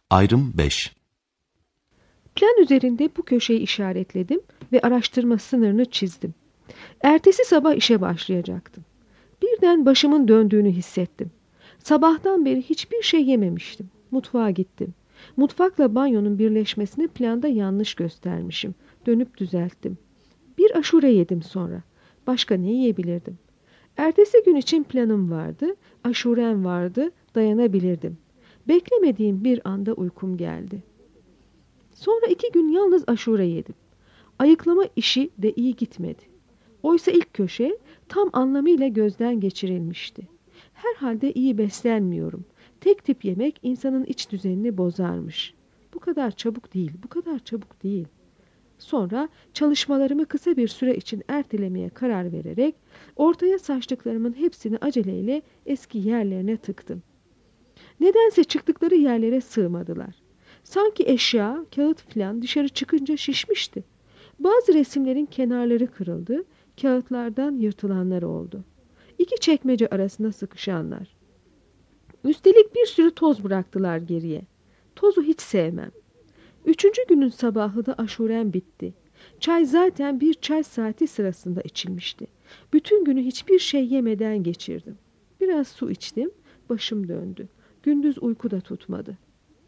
Ayrım 5. Plan üzerinde bu köşeyi işaretledim ve araştırma sınırını çizdim. Ertesi sabah işe başlayacaktım. Birden başımın döndüğünü hissettim. Sabahtan beri hiçbir şey yememiştim. Mutfağa gittim. Mutfakla banyonun birleşmesini planda yanlış göstermişim. Dönüp düzelttim. Bir aşure yedim sonra. Başka ne yiyebilirdim? Ertesi gün için planım vardı, aşurem vardı, dayanabilirdim. Beklemediğim bir anda uykum geldi. Sonra 2 gün yalnız aşure yedim. Ayıklama işi de iyi gitmedi. Oysa ilk köşe tam anlamıyla gözden geçirilmişti. Herhalde iyi beslenmiyorum. Tek tip yemek insanın iç düzenini bozarmış. Bu kadar çabuk değil, bu kadar çabuk değil. Sonra çalışmalarımı kısa bir süre için ertelemeye karar vererek ortaya saçtıklarımın hepsini aceleyle eski yerlerine tıktım. Nedense çıktıkları yerlere sığmadılar. Sanki eşya, kağıt filan dışarı çıkınca şişmişti. Bazı resimlerin kenarları kırıldı, kağıtlardan yırtılanlar oldu. 2 çekmece arasında sıkışanlar. Üstelik bir sürü toz bıraktılar geriye. Tozu hiç sevmem. 3. günün sabahı da aşurem bitti. Çay zaten bir çay saati sırasında içilmişti. Bütün günü hiçbir şey yemeden geçirdim. Biraz su içtim, başım döndü. Gündüz uyku da tutmadı.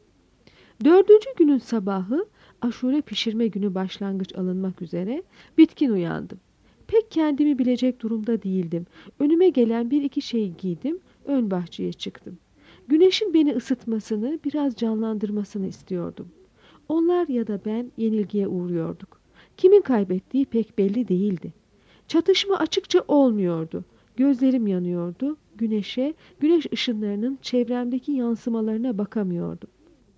4. günün sabahı aşure pişirme günü başlangıç alınmak üzere bitkin uyandım. Pek kendimi bilecek durumda değildim. Önüme gelen 1-2 şey giydim, ön bahçeye çıktım. Güneşin beni ısıtmasını, biraz canlandırmasını istiyordum. Onlar ya da ben yenilgiye uğruyorduk. Kimin kaybettiği pek belli değildi. Çatışma açıkça olmuyordu. Gözlerim yanıyordu. Güneş ışınlarının çevremdeki yansımalarına bakamıyordum.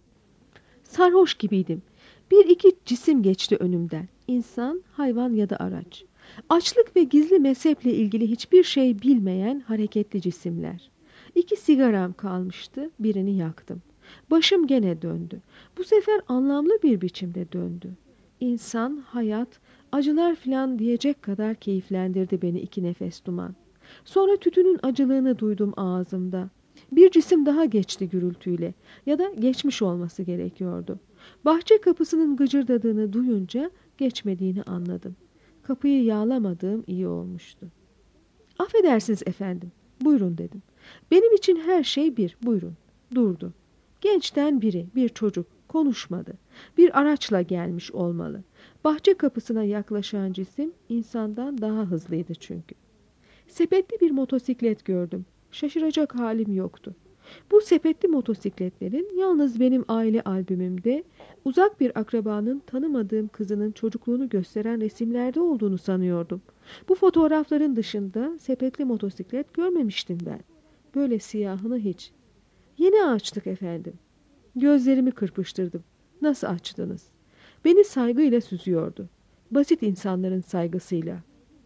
Sarhoş gibiydim. 1-2 cisim geçti önümden. İnsan, hayvan ya da araç. Açlık ve gizli mezheple ilgili hiçbir şey bilmeyen hareketli cisimler. 2 sigaram kalmıştı. Birini yaktım. Başım gene döndü. Bu sefer anlamlı bir biçimde döndü. İnsan, hayat, acılar filan diyecek kadar keyiflendirdi beni 2 nefes duman. Sonra tütünün acılığını duydum ağzımda. Bir cisim daha geçti gürültüyle ya da geçmiş olması gerekiyordu. Bahçe kapısının gıcırdadığını duyunca geçmediğini anladım. Kapıyı yağlamadığım iyi olmuştu. Affedersiniz efendim, buyurun dedim. Benim için her şey bir, buyurun. Durdu. Gençten biri, bir çocuk, konuşmadı. Bir araçla gelmiş olmalı. Bahçe kapısına yaklaşan cisim insandan daha hızlıydı çünkü. Sepetli bir motosiklet gördüm. Şaşıracak halim yoktu. Bu sepetli motosikletlerin yalnız benim aile albümümde uzak bir akrabanın tanımadığım kızının çocukluğunu gösteren resimlerde olduğunu sanıyordum. Bu fotoğrafların dışında sepetli motosiklet görmemiştim ben. Böyle siyahını hiç. Yeni açtık efendim. Gözlerimi kırpıştırdım. Nasıl açtınız? Beni saygıyla süzüyordu. Basit insanların saygısıyla.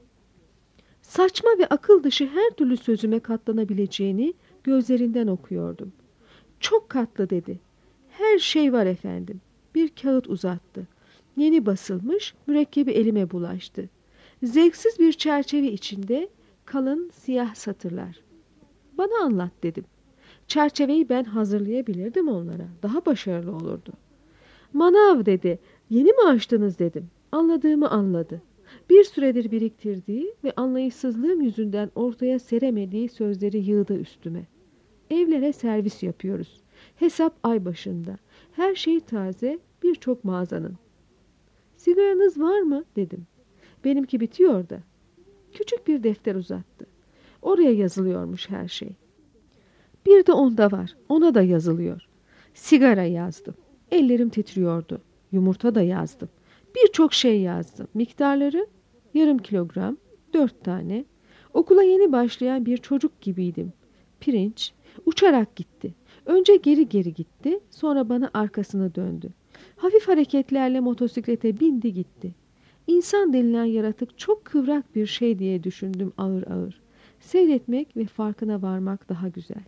Saçma ve akıl dışı her türlü sözüme katlanabileceğini gözlerinden okuyordum. Çok katlı dedi. Her şey var efendim. Bir kağıt uzattı. Yeni basılmış, mürekkebi elime bulaştı. Zevksiz bir çerçeve içinde kalın siyah satırlar. Bana anlat dedim. Çerçeveyi ben hazırlayabilirdim onlara. Daha başarılı olurdu. Manav dedi. Yeni mi açtınız dedim. Anladığımı anladı. Bir süredir biriktirdiği ve anlayışsızlığım yüzünden ortaya seremediği sözleri yığdı üstüme. Evlere servis yapıyoruz. Hesap ay başında. Her şey taze, birçok mağazanın. Sigaranız var mı dedim. Benimki bitiyor da. Küçük bir defter uzattı. Oraya yazılıyormuş her şey. Bir de onda var. Ona da yazılıyor. Sigara yazdım. Ellerim titriyordu. Yumurta da yazdım. Birçok şey yazdım. Miktarları yarım kilogram, 4 tane. Okula yeni başlayan bir çocuk gibiydim. Pirinç uçarak gitti. Önce geri geri gitti. Sonra bana arkasını döndü. Hafif hareketlerle motosiklete bindi gitti. İnsan denilen yaratık çok kıvrak bir şey diye düşündüm ağır ağır. Seyretmek ve farkına varmak daha güzel.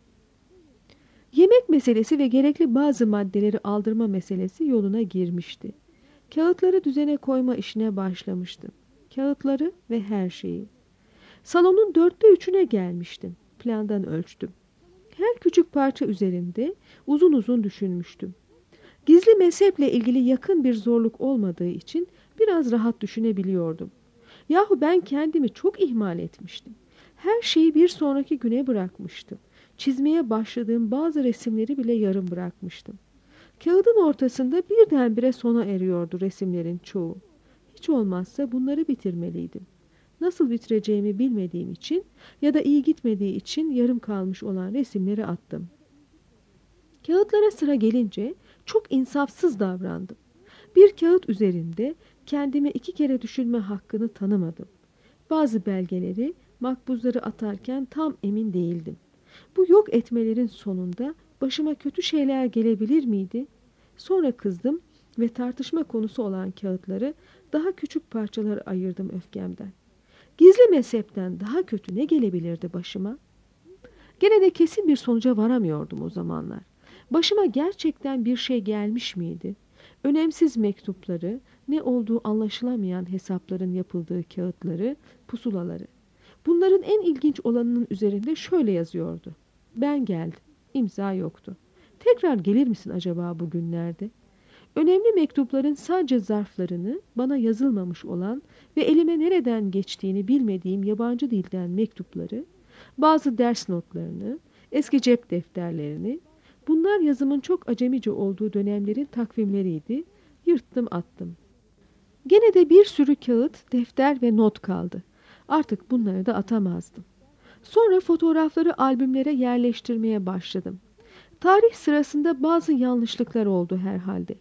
Yemek meselesi ve gerekli bazı maddeleri aldırma meselesi yoluna girmişti. Kağıtları düzene koyma işine başlamıştım. Kağıtları ve her şeyi. Salonun 3'üne gelmiştim. Plandan ölçtüm. Her küçük parça üzerinde uzun uzun düşünmüştüm. Gizli mezheple ilgili yakın bir zorluk olmadığı için biraz rahat düşünebiliyordum. Yahu ben kendimi çok ihmal etmiştim. Her şeyi bir sonraki güne bırakmıştım. Çizmeye başladığım bazı resimleri bile yarım bırakmıştım. Kağıdın ortasında birdenbire sona eriyordu resimlerin çoğu. Hiç olmazsa bunları bitirmeliydim. Nasıl bitireceğimi bilmediğim için ya da iyi gitmediği için yarım kalmış olan resimleri attım. Kağıtlara sıra gelince çok insafsız davrandım. Bir kağıt üzerinde kendime 2 kere düşünme hakkını tanımadım. Bazı belgeleri, makbuzları atarken tam emin değildim. Bu yok etmelerin sonunda başıma kötü şeyler gelebilir miydi? Sonra kızdım ve tartışma konusu olan kağıtları daha küçük parçalara ayırdım öfkemden. Gizli mezhepten daha kötü ne gelebilirdi başıma? Gene de kesin bir sonuca varamıyordum o zamanlar. Başıma gerçekten bir şey gelmiş miydi? Önemsiz mektupları, ne olduğu anlaşılamayan hesapların yapıldığı kağıtları, pusulaları. Bunların en ilginç olanının üzerinde şöyle yazıyordu. Ben geldim. İmza yoktu. Tekrar gelir misin acaba bugünlerde? Önemli mektupların sadece zarflarını, bana yazılmamış olan ve elime nereden geçtiğini bilmediğim yabancı dilden mektupları, bazı ders notlarını, eski cep defterlerini, bunlar yazımın çok acemice olduğu dönemlerin takvimleriydi, yırttım attım. Gene de bir sürü kağıt, defter ve not kaldı. Artık bunları da atamazdım. Sonra fotoğrafları albümlere yerleştirmeye başladım. Tarih sırasında bazı yanlışlıklar oldu herhalde.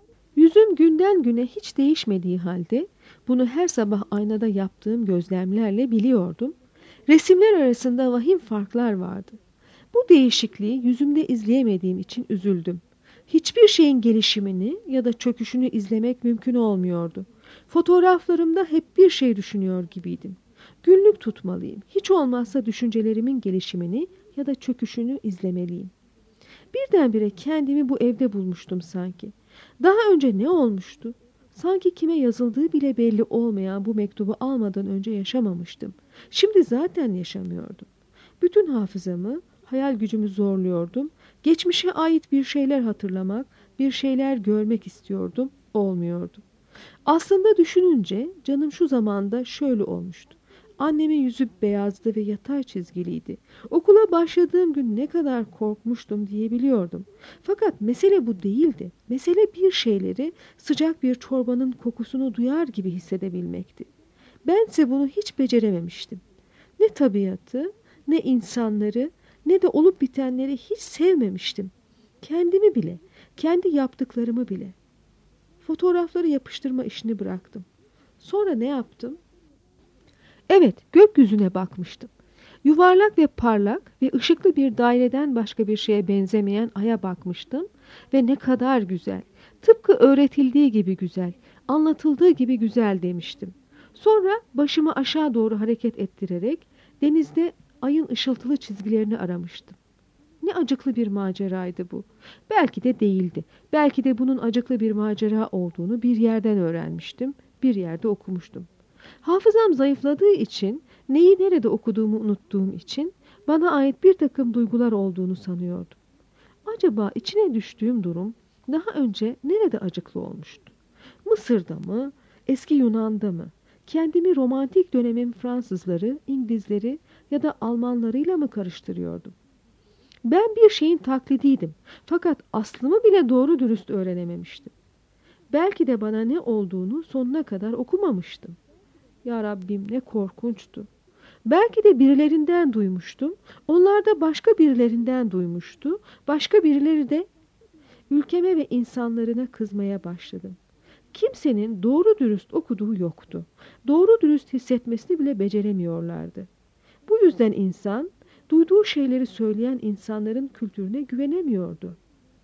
Yüzüm günden güne hiç değişmediği halde, bunu her sabah aynada yaptığım gözlemlerle biliyordum. Resimler arasında vahim farklar vardı. Bu değişikliği yüzümde izleyemediğim için üzüldüm. Hiçbir şeyin gelişimini ya da çöküşünü izlemek mümkün olmuyordu. Fotoğraflarımda hep bir şey düşünüyor gibiydim. Günlük tutmalıyım. Hiç olmazsa düşüncelerimin gelişimini ya da çöküşünü izlemeliyim. Birdenbire kendimi bu evde bulmuştum sanki. Daha önce ne olmuştu? Sanki kime yazıldığı bile belli olmayan bu mektubu almadan önce yaşamamıştım. Şimdi zaten yaşamıyordum. Bütün hafızamı, hayal gücümü zorluyordum. Geçmişe ait bir şeyler hatırlamak, bir şeyler görmek istiyordum. Olmuyordu. Aslında düşününce canım şu zamanda şöyle olmuştu. Annemin yüzü beyazdı ve yatay çizgiliydi. Okula başladığım gün ne kadar korkmuştum diyebiliyordum. Fakat mesele bu değildi. Mesele bir şeyleri sıcak bir çorbanın kokusunu duyar gibi hissedebilmekti. Bense bunu hiç becerememiştim. Ne tabiatı, ne insanları, ne de olup bitenleri hiç sevmemiştim. Kendimi bile, kendi yaptıklarımı bile. Fotoğrafları yapıştırma işini bıraktım. Sonra ne yaptım? Evet, gökyüzüne bakmıştım. Yuvarlak ve parlak ve ışıklı bir daireden başka bir şeye benzemeyen aya bakmıştım ve ne kadar güzel, tıpkı öğretildiği gibi güzel, anlatıldığı gibi güzel demiştim. Sonra başımı aşağı doğru hareket ettirerek denizde ayın ışıltılı çizgilerini aramıştım. Ne acıklı bir maceraydı bu. Belki de değildi. Belki de bunun acıklı bir macera olduğunu bir yerden öğrenmiştim, bir yerde okumuştum. Hafızam zayıfladığı için, neyi nerede okuduğumu unuttuğum için bana ait bir takım duygular olduğunu sanıyordum. Acaba içine düştüğüm durum daha önce nerede acıklı olmuştu? Mısır'da mı, eski Yunan'da mı? Kendimi romantik dönemin Fransızları, İngilizleri ya da Almanlarıyla mı karıştırıyordum? Ben bir şeyin taklidiydim. Fakat aslımı bile doğru dürüst öğrenememiştim. Belki de bana ne olduğunu sonuna kadar okumamıştım. Ya Rabbim ne korkunçtu. Belki de birilerinden duymuştum. Onlar da başka birilerinden duymuştu. Başka birileri de ülkeme ve insanlarına kızmaya başladım. Kimsenin doğru dürüst okuduğu yoktu. Doğru dürüst hissetmesini bile beceremiyorlardı. Bu yüzden insan, duyduğu şeyleri söyleyen insanların kültürüne güvenemiyordu.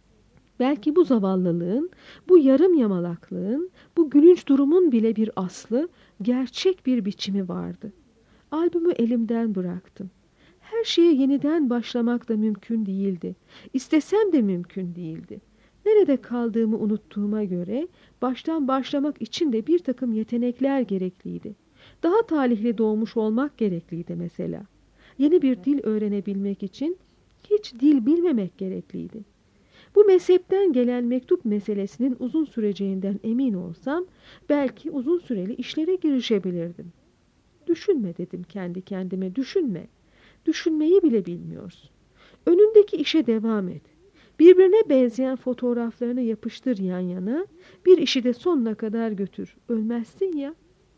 Belki bu zavallılığın, bu yarım yamalaklığın, bu gülünç durumun bile bir aslı, gerçek bir biçimi vardı. Albümü elimden bıraktım. Her şeye yeniden başlamak da mümkün değildi. İstesem de mümkün değildi. Nerede kaldığımı unuttuğuma göre baştan başlamak için de bir takım yetenekler gerekliydi. Daha talihli doğmuş olmak gerekliydi mesela. Yeni bir dil öğrenebilmek için hiç dil bilmemek gerekliydi. Bu mezhepten gelen mektup meselesinin uzun süreceğinden emin olsam belki uzun süreli işlere girişebilirdim. Düşünme dedim kendi kendime, düşünme. Düşünmeyi bile bilmiyorsun. Önündeki işe devam et. Birbirine benzeyen fotoğraflarını yapıştır yan yana, bir işi de sonuna kadar götür. Ölmezsin ya.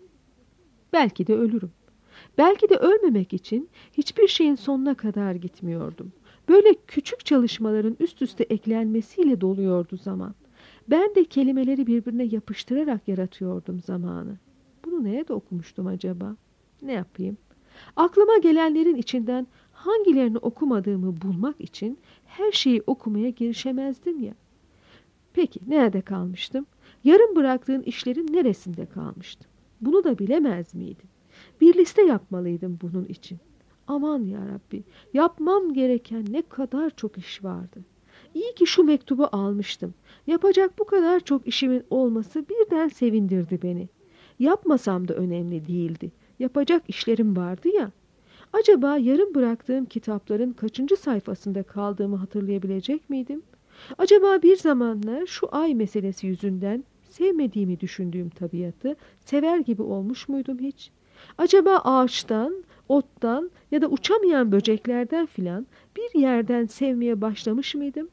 Belki de ölürüm. Belki de ölmemek için hiçbir şeyin sonuna kadar gitmiyordum. Böyle küçük çalışmaların üst üste eklenmesiyle doluyordu zaman. Ben de kelimeleri birbirine yapıştırarak yaratıyordum zamanı. Bunu neye de okumuştum acaba? Ne yapayım? Aklıma gelenlerin içinden hangilerini okumadığımı bulmak için her şeyi okumaya girişemezdim ya. Peki nerede kalmıştım? Yarım bıraktığın işlerin neresinde kalmıştım? Bunu da bilemez miydim? Bir liste yapmalıydım bunun için. Aman yarabbi, yapmam gereken ne kadar çok iş vardı. İyi ki şu mektubu almıştım. Yapacak bu kadar çok işimin olması birden sevindirdi beni. Yapmasam da önemli değildi. Yapacak işlerim vardı ya. Acaba yarım bıraktığım kitapların kaçıncı sayfasında kaldığımı hatırlayabilecek miydim? Acaba bir zamanlar şu ay meselesi yüzünden sevmediğimi düşündüğüm tabiatı sever gibi olmuş muydum hiç? Acaba ağaçtan, ottan ya da uçamayan böceklerden filan bir yerden sevmeye başlamış mıydım?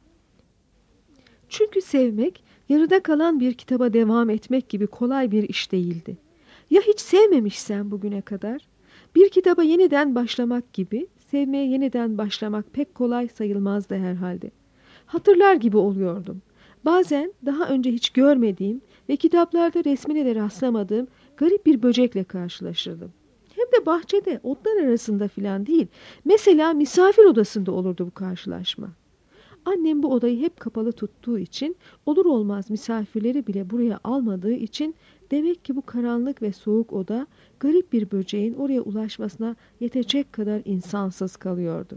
Çünkü sevmek, yarıda kalan bir kitaba devam etmek gibi kolay bir iş değildi. Ya hiç sevmemişsem bugüne kadar? Bir kitaba yeniden başlamak gibi, sevmeye yeniden başlamak pek kolay sayılmazdı herhalde. Hatırlar gibi oluyordum. Bazen daha önce hiç görmediğim ve kitaplarda resmine de rastlamadığım garip bir böcekle karşılaşırdım. Hem de bahçede, otlar arasında filan değil. Mesela misafir odasında olurdu bu karşılaşma. Annem bu odayı hep kapalı tuttuğu için, olur olmaz misafirleri bile buraya almadığı için demek ki bu karanlık ve soğuk oda garip bir böceğin oraya ulaşmasına yetecek kadar insansız kalıyordu.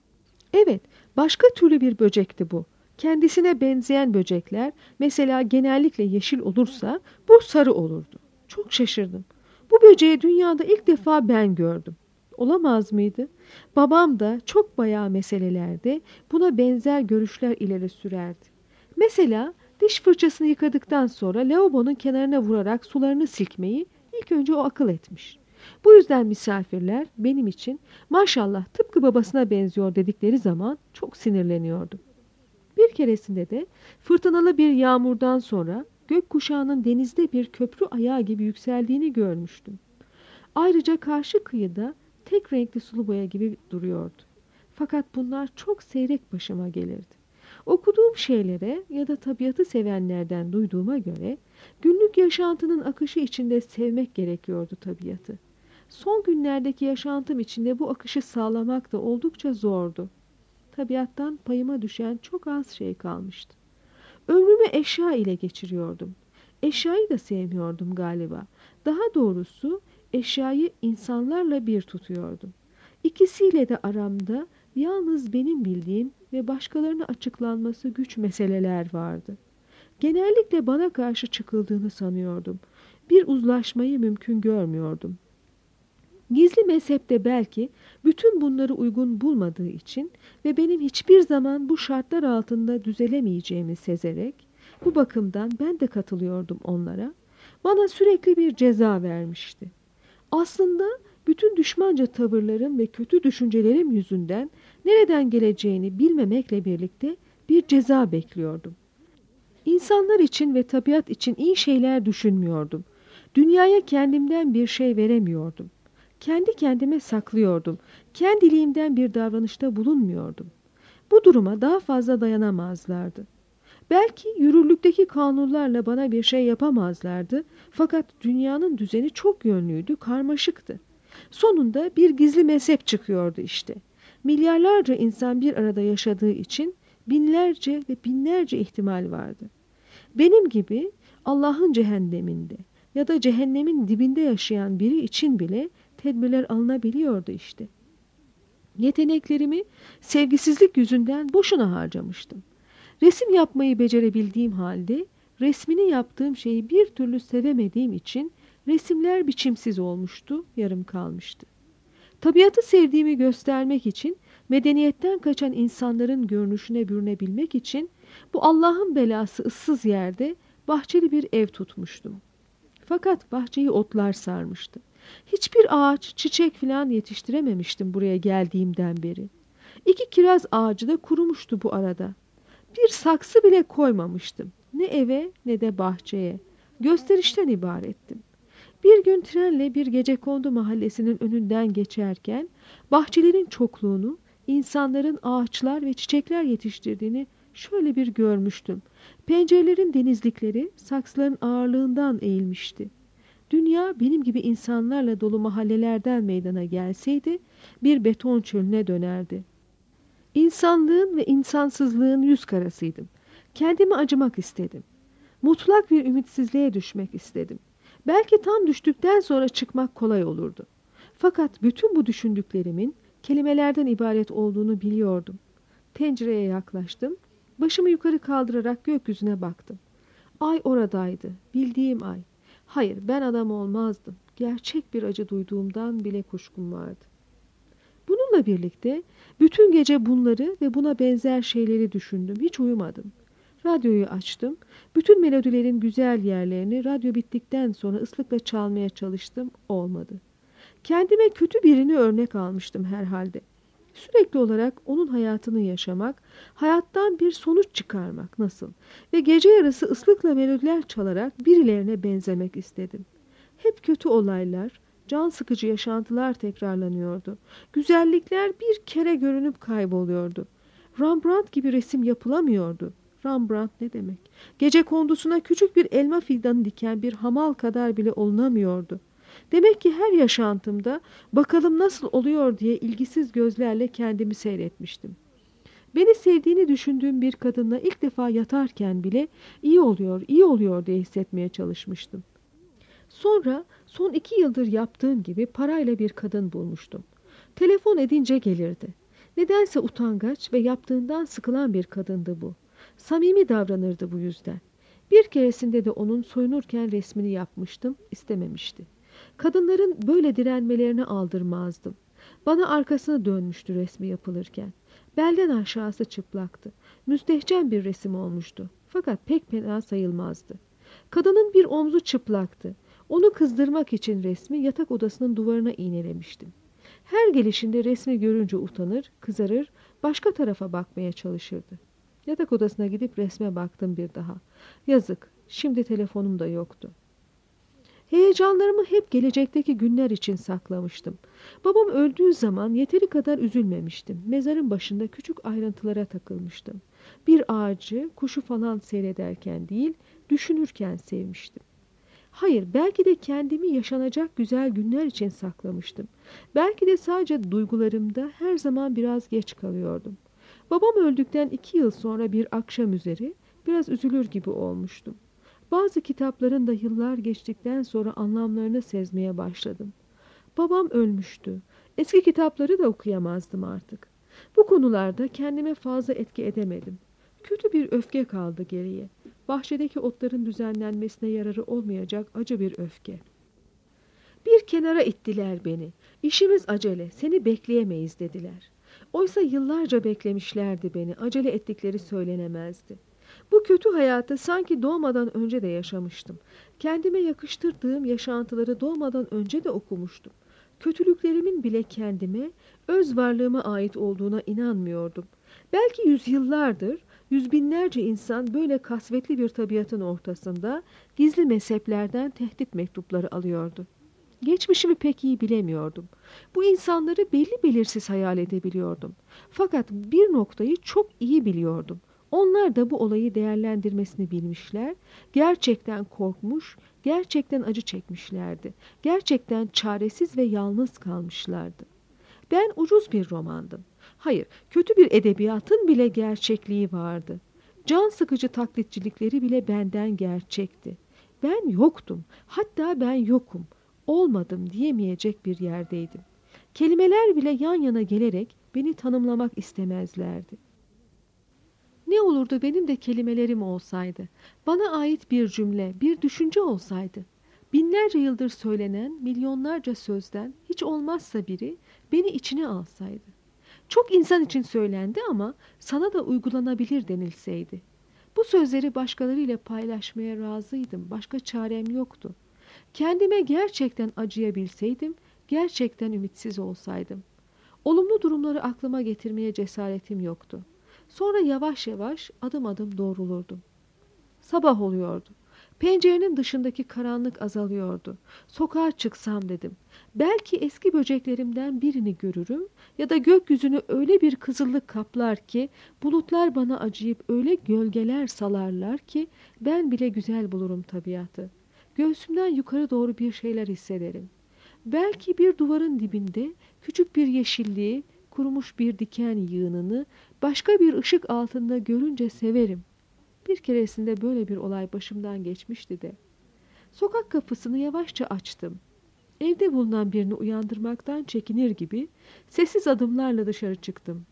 Evet, başka türlü bir böcekti bu. Kendisine benzeyen böcekler mesela genellikle yeşil olursa bu sarı olurdu. Çok şaşırdım. Bu böceği dünyada ilk defa ben gördüm. Olamaz mıydı? Babam da çok bayağı meselelerde buna benzer görüşler ileri sürerdi. Mesela diş fırçasını yıkadıktan sonra lavabonun kenarına vurarak sularını silkmeyi ilk önce o akıl etmiş. Bu yüzden misafirler benim için maşallah tıpkı babasına benziyor dedikleri zaman çok sinirleniyordum. Bir keresinde de fırtınalı bir yağmurdan sonra gökkuşağının denizde bir köprü ayağı gibi yükseldiğini görmüştüm. Ayrıca karşı kıyıda tek renkli sulu boya gibi duruyordu. Fakat bunlar çok seyrek başıma gelirdi. Okuduğum şeylere ya da tabiatı sevenlerden duyduğuma göre günlük yaşantının akışı içinde sevmek gerekiyordu tabiatı. Son günlerdeki yaşantım içinde bu akışı sağlamak da oldukça zordu. Tabiattan payıma düşen çok az şey kalmıştı. Ömrümü eşya ile geçiriyordum. Eşyayı da sevmiyordum galiba. Daha doğrusu eşyayı insanlarla bir tutuyordum. İkisiyle de aramda yalnız benim bildiğim ve başkalarına açıklanması güç meseleler vardı. Genellikle bana karşı çıkıldığını sanıyordum. Bir uzlaşmayı mümkün görmüyordum. Gizli mezhepte belki bütün bunları uygun bulmadığı için ve benim hiçbir zaman bu şartlar altında düzelemeyeceğimi sezerek, bu bakımdan ben de katılıyordum onlara, bana sürekli bir ceza vermişti. Aslında bütün düşmanca tavırlarım ve kötü düşüncelerim yüzünden nereden geleceğini bilmemekle birlikte bir ceza bekliyordum. İnsanlar için ve tabiat için iyi şeyler düşünmüyordum. Dünyaya kendimden bir şey veremiyordum. Kendi kendime saklıyordum. Kendiliğimden bir davranışta bulunmuyordum. Bu duruma daha fazla dayanamazlardı. Belki yürürlükteki kanunlarla bana bir şey yapamazlardı. Fakat dünyanın düzeni çok yönlüydü, karmaşıktı. Sonunda bir gizli mezhep çıkıyordu işte. Milyarlarca insan bir arada yaşadığı için binlerce ve binlerce ihtimal vardı. Benim gibi Allah'ın cehenneminde ya da cehennemin dibinde yaşayan biri için bile tedbirler alınabiliyordu işte. Yeteneklerimi sevgisizlik yüzünden boşuna harcamıştım. Resim yapmayı becerebildiğim halde resmini yaptığım şeyi bir türlü sevemediğim için resimler biçimsiz olmuştu, yarım kalmıştı. Tabiatı sevdiğimi göstermek için, medeniyetten kaçan insanların görünüşüne bürünebilmek için bu Allah'ın belası ıssız yerde bahçeli bir ev tutmuştum. Fakat bahçeyi otlar sarmıştı. Hiçbir ağaç, çiçek filan yetiştirememiştim buraya geldiğimden beri. 2 kiraz ağacı da kurumuştu bu arada. Bir saksı bile koymamıştım. Ne eve ne de bahçeye. Gösterişten ibarettim. Bir gün trenle bir Gecekondu mahallesinin önünden geçerken bahçelerin çokluğunu, insanların ağaçlar ve çiçekler yetiştirdiğini şöyle bir görmüştüm. Pencerelerin denizlikleri saksıların ağırlığından eğilmişti. Dünya benim gibi insanlarla dolu mahallelerden meydana gelseydi bir beton çölüne dönerdi. İnsanlığın ve insansızlığın yüz karasıydım. Kendime acımak istedim. Mutlak bir ümitsizliğe düşmek istedim. Belki tam düştükten sonra çıkmak kolay olurdu. Fakat bütün bu düşündüklerimin kelimelerden ibaret olduğunu biliyordum. Pencereye yaklaştım. Başımı yukarı kaldırarak gökyüzüne baktım. Ay oradaydı. Bildiğim ay. Hayır, ben adam olmazdım. Gerçek bir acı duyduğumdan bile kuşkum vardı. Bununla birlikte bütün gece bunları ve buna benzer şeyleri düşündüm. Hiç uyumadım. Radyoyu açtım. Bütün melodilerin güzel yerlerini radyo bittikten sonra ıslıkla çalmaya çalıştım. Olmadı. Kendime kötü birini örnek almıştım herhalde. Sürekli olarak onun hayatını yaşamak, hayattan bir sonuç çıkarmak nasıl? Ve gece yarısı ıslıkla melodiler çalarak birilerine benzemek istedim. Hep kötü olaylar, can sıkıcı yaşantılar tekrarlanıyordu. Güzellikler bir kere görünüp kayboluyordu. Rembrandt gibi resim yapılamıyordu. Rembrandt ne demek? Gecekondusuna küçük bir elma fidanı diken bir hamal kadar bile olunamıyordu. Demek ki her yaşantımda bakalım nasıl oluyor diye ilgisiz gözlerle kendimi seyretmiştim. Beni sevdiğini düşündüğüm bir kadınla ilk defa yatarken bile iyi oluyor, iyi oluyor diye hissetmeye çalışmıştım. Sonra son 2 yıldır yaptığım gibi parayla bir kadın bulmuştum. Telefon edince gelirdi. Nedense utangaç ve yaptığından sıkılan bir kadındı bu. Samimi davranırdı bu yüzden. Bir keresinde de onun soyunurken resmini yapmıştım, istememişti. Kadınların böyle direnmelerine aldırmazdım. Bana arkasını dönmüştü resmi yapılırken. Belden aşağısı çıplaktı. Müstehcen bir resim olmuştu. Fakat pek fena sayılmazdı. Kadının bir omzu çıplaktı. Onu kızdırmak için resmi yatak odasının duvarına iğnelemiştim. Her gelişinde resmi görünce utanır, kızarır, başka tarafa bakmaya çalışırdı. Yatak odasına gidip resme baktım bir daha. Yazık, şimdi telefonum da yoktu. Heyecanlarımı hep gelecekteki günler için saklamıştım. Babam öldüğü zaman yeteri kadar üzülmemiştim. Mezarın başında küçük ayrıntılara takılmıştım. Bir ağacı, kuşu falan seyrederken değil, düşünürken sevmiştim. Hayır, belki de kendimi yaşanacak güzel günler için saklamıştım. Belki de sadece duygularımda her zaman biraz geç kalıyordum. Babam öldükten 2 yıl sonra bir akşam üzeri biraz üzülür gibi olmuştum. Bazı kitapların da yıllar geçtikten sonra anlamlarını sezmeye başladım. Babam ölmüştü. Eski kitapları da okuyamazdım artık. Bu konularda kendime fazla etki edemedim. Kötü bir öfke kaldı geriye. Bahçedeki otların düzenlenmesine yararı olmayacak acı bir öfke. Bir kenara ittiler beni. İşimiz acele, seni bekleyemeyiz dediler. Oysa yıllarca beklemişlerdi beni, acele ettikleri söylenemezdi. Bu kötü hayatı sanki doğmadan önce de yaşamıştım. Kendime yakıştırdığım yaşantıları doğmadan önce de okumuştum. Kötülüklerimin bile kendime, öz varlığıma ait olduğuna inanmıyordum. Belki yüzyıllardır, yüz binlerce insan böyle kasvetli bir tabiatın ortasında gizli mezheplerden tehdit mektupları alıyordu. Geçmişimi pek iyi bilemiyordum. Bu insanları belli belirsiz hayal edebiliyordum. Fakat bir noktayı çok iyi biliyordum. Onlar da bu olayı değerlendirmesini bilmişler, gerçekten korkmuş, gerçekten acı çekmişlerdi, gerçekten çaresiz ve yalnız kalmışlardı. Ben ucuz bir romandım. Hayır, kötü bir edebiyatın bile gerçekliği vardı. Can sıkıcı taklitçilikleri bile benden gerçekti. Ben yoktum, hatta ben yokum, olmadım diyemeyecek bir yerdeydim. Kelimeler bile yan yana gelerek beni tanımlamak istemezlerdi. Ne olurdu benim de kelimelerim olsaydı, bana ait bir cümle, bir düşünce olsaydı. Binlerce yıldır söylenen milyonlarca sözden hiç olmazsa biri beni içine alsaydı. Çok insan için söylendi ama sana da uygulanabilir denilseydi. Bu sözleri başkalarıyla paylaşmaya razıydım. Başka çarem yoktu. Kendime gerçekten acıyabilseydim, gerçekten ümitsiz olsaydım. Olumlu durumları aklıma getirmeye cesaretim yoktu. Sonra yavaş yavaş adım adım doğrulurdum. Sabah oluyordu. Pencerenin dışındaki karanlık azalıyordu. Sokağa çıksam dedim. Belki eski böceklerimden birini görürüm ya da gökyüzünü öyle bir kızıllık kaplar ki bulutlar bana acıyıp öyle gölgeler salarlar ki ben bile güzel bulurum tabiatı. Göğsümden yukarı doğru bir şeyler hissederim. Belki bir duvarın dibinde küçük bir yeşilliği, kurumuş bir diken yığınını başka bir ışık altında görünce severim. Bir keresinde böyle bir olay başımdan geçmişti de. Sokak kapısını yavaşça açtım. Evde bulunan birini uyandırmaktan çekinir gibi sessiz adımlarla dışarı çıktım.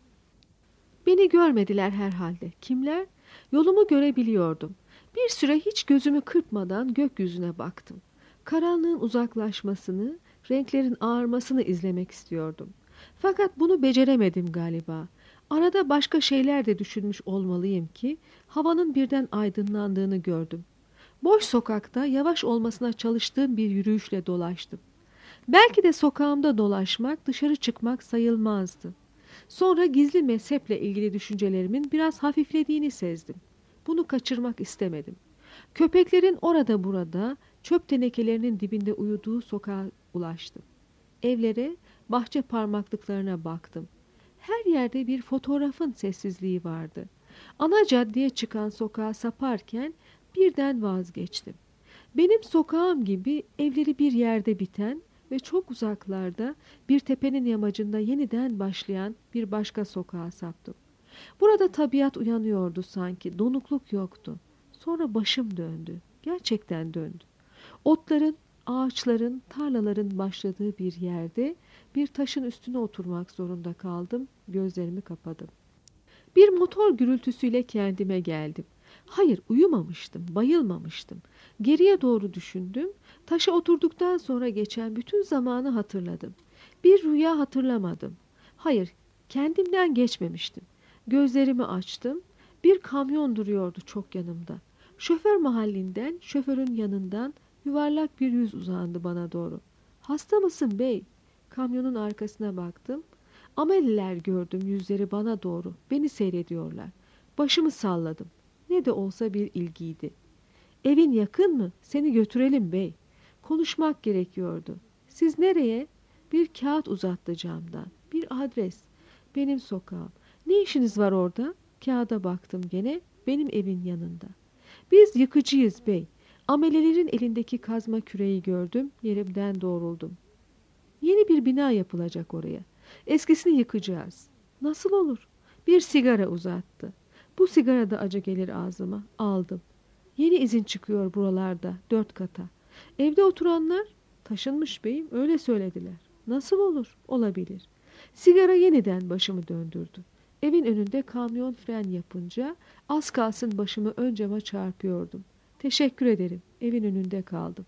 Beni görmediler herhalde. Kimler? Yolumu görebiliyordum. Bir süre hiç gözümü kırpmadan gökyüzüne baktım. Karanlığın uzaklaşmasını, renklerin ağarmasını izlemek istiyordum. Fakat bunu beceremedim galiba. Arada başka şeyler de düşünmüş olmalıyım ki havanın birden aydınlandığını gördüm. Boş sokakta yavaş olmasına çalıştığım bir yürüyüşle dolaştım. Belki de sokağımda dolaşmak, dışarı çıkmak sayılmazdı. Sonra gizli mezheple ilgili düşüncelerimin biraz hafiflediğini sezdim. Bunu kaçırmak istemedim. Köpeklerin orada burada, çöp tenekelerinin dibinde uyuduğu sokağa ulaştım. Evlere, bahçe parmaklıklarına baktım. Her yerde bir fotoğrafın sessizliği vardı. Ana caddeye çıkan sokağa saparken birden vazgeçtim. Benim sokağım gibi evleri bir yerde biten ve çok uzaklarda bir tepenin yamacında yeniden başlayan bir başka sokağa saptım. Burada tabiat uyanıyordu sanki, donukluk yoktu. Sonra başım döndü, gerçekten döndü. Otların, ağaçların, tarlaların başladığı bir yerde bir taşın üstüne oturmak zorunda kaldım, gözlerimi kapadım. Bir motor gürültüsüyle kendime geldim. Hayır, uyumamıştım, bayılmamıştım. Geriye doğru düşündüm. Taşa oturduktan sonra geçen bütün zamanı hatırladım. Bir rüya hatırlamadım. Hayır, kendimden geçmemiştim. Gözlerimi açtım. Bir kamyon duruyordu çok yanımda. Şoför mahallinden, şoförün yanından yuvarlak bir yüz uzandı bana doğru. "Hasta mısın bey?" Kamyonun arkasına baktım. Ameliler gördüm, yüzleri bana doğru. Beni seyrediyorlar. Başımı salladım. Ne de olsa bir ilgiydi. "Evin yakın mı? Seni götürelim bey." Konuşmak gerekiyordu. "Siz nereye?" Bir kağıt uzattı camdan. Bir adres. Benim sokağım. "Ne işiniz var orada?" Kağıda baktım gene. "Benim evin yanında." "Biz yıkıcıyız bey." Amelelerin elindeki kazma küreği gördüm. Yerimden doğruldum. "Yeni bir bina yapılacak oraya. Eskisini yıkacağız." "Nasıl olur?" Bir sigara uzattı. Bu sigara da acı gelir ağzıma. Aldım. "Yeni izin çıkıyor buralarda, 4 kata. Evde oturanlar?" "Taşınmış beyim, öyle söylediler." "Nasıl olur?" "Olabilir." Sigara yeniden başımı döndürdü. Evin önünde kamyon fren yapınca az kalsın başımı ön cama çarpıyordum. "Teşekkür ederim." Evin önünde kaldım.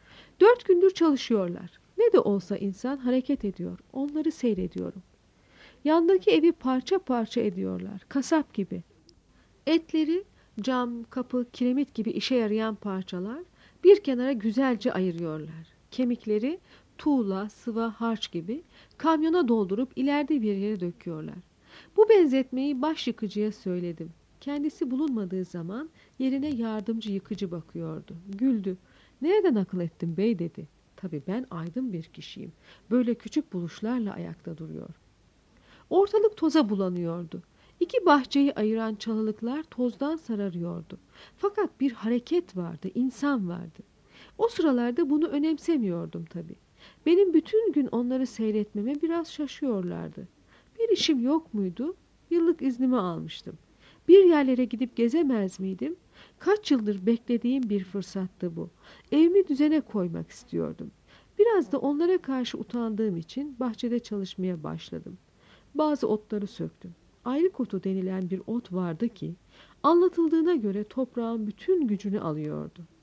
4 gündür çalışıyorlar. Ne de olsa insan hareket ediyor. Onları seyrediyorum. Yandaki evi parça parça ediyorlar. Kasap gibi. Etleri cam, kapı, kiremit gibi işe yarayan parçalar bir kenara güzelce ayırıyorlar. Kemikleri tuğla, sıva, harç gibi kamyona doldurup ileride bir yere döküyorlar. Bu benzetmeyi baş yıkıcıya söyledim. Kendisi bulunmadığı zaman yerine yardımcı yıkıcı bakıyordu. Güldü. "Nereden akıl ettin bey?" dedi. "Tabii ben aydın bir kişiyim. Böyle küçük buluşlarla ayakta duruyor." Ortalık toza bulanıyordu. İki bahçeyi ayıran çalılıklar tozdan sararıyordu. Fakat bir hareket vardı, insan vardı. O sıralarda bunu önemsemiyordum tabii. Benim bütün gün onları seyretmeme biraz şaşıyorlardı. Bir işim yok muydu? Yıllık iznimi almıştım. Bir yerlere gidip gezemez miydim? Kaç yıldır beklediğim bir fırsattı bu. Evimi düzene koymak istiyordum. Biraz da onlara karşı utandığım için bahçede çalışmaya başladım. Bazı otları söktüm. Ayrık otu denilen bir ot vardı ki, anlatıldığına göre toprağın bütün gücünü alıyordu.